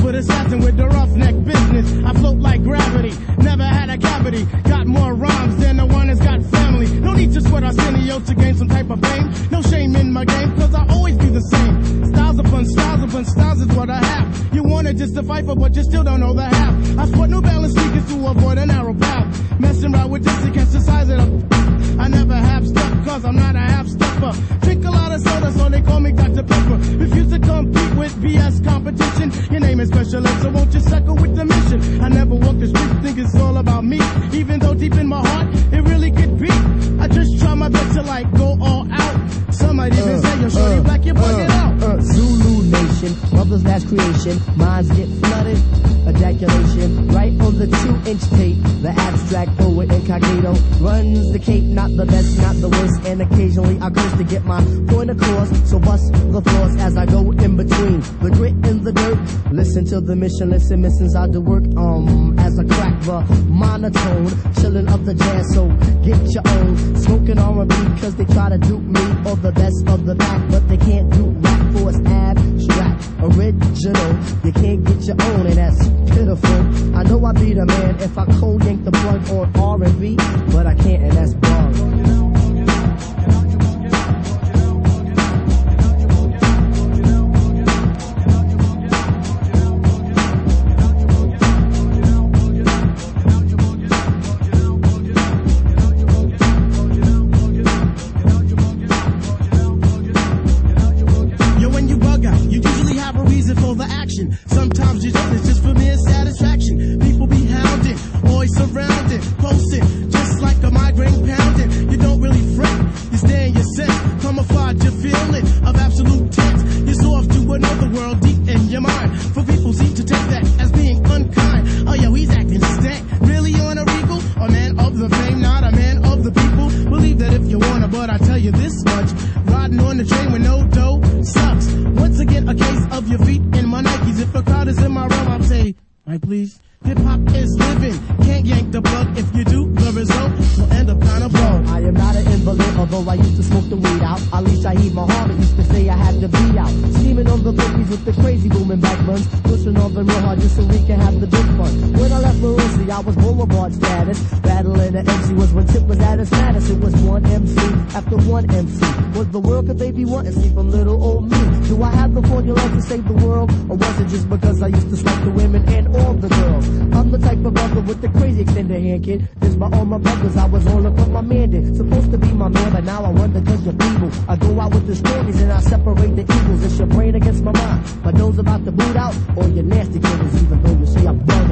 with assassin with the roughneck business. I float like gravity, never had a cavity. Got more rhymes than the one that's got family. No need to sweat Arsenio to gain some type of fame. No shame in my game, cause I always be the same. Styles upon styles is what I have. You wanted just to fight for, but you still don't know the half. I sport New Balance sneakers to avoid a narrow path. Messing around with this against the size of the... I never have stuff, cause I'm not a half-stepper. Drink a lot of soda, so they call me Dr. Pepper. Refuse to compete with BS competition. Your name is Special Ed, so won't you suckle with the mission? I never walk the street, think it's all about me. Even though deep in my heart, it really could be. I just try my best to like go all out. Some might even say, yo, shorty black, you're bugging out. Zulu Nation, mother's last creation. Minds get flooded, ejaculation. Right on the 2-inch tape, the abstract poet incognito runs the cape, not the best, not the worst. And occasionally I curse to get my point across. So bust the floors as I go in between the grit and the dirt. Listen to the mission, listen, missions I do work as I crack the monotone, chillin' up the jazz, so get your own. Smoking R&B cause they try to dupe me or the best of the pack, but they can't do rap for it's abstract, original. You can't get your own and that's pitiful. I know I be the man if I cold yank the plug on R&B, but I can't and that's wrong. Sometimes you don't, it's just for mere satisfaction. People be hounding, always surrounded, posting, just like a migraine pounding. You don't really fret, you stay in your sense, camouflage your feeling of absolute tense. You're so off to another world deep in your mind. For people seem to take that as being unkind. Oh yo, he's acting stank, really on a regal? A man of the fame, not a man of the people. Believe that if you wanna, but I tell you this much, riding on the train with no dough sucks. Once again, a case of your feet in my Nikes. If a crowd is in my realm, I'll say, right please. Hip-hop is living, can't yank the plug. If you do, the result will end up kinda blown. I am not an invalid, although I used to smoke the weed out. At least I heed my heart, it used to say I had to be out. Steaming on the bookies with the crazy booming back runs. Pushing on the real hard just so we can have the big fun. When I left Marossi, I was boulevard status. Battling the MC was when Tip was at its maddest. It was one MC after one MC. Was the world could they be wanting see from little old me? Do I have the formula to save the world? Or was it just because I used to smoke the women and all the girls? I'm the type of brother with the crazy extended hand, kid. This by all my brothers, I was all up what my man did. Supposed to be my man, but now I wonder cause you're evil. I go out with the stories and I separate the evils. It's your brain against my mind. My nose about to boot out, or your nasty killers, even though you say I'm bugging.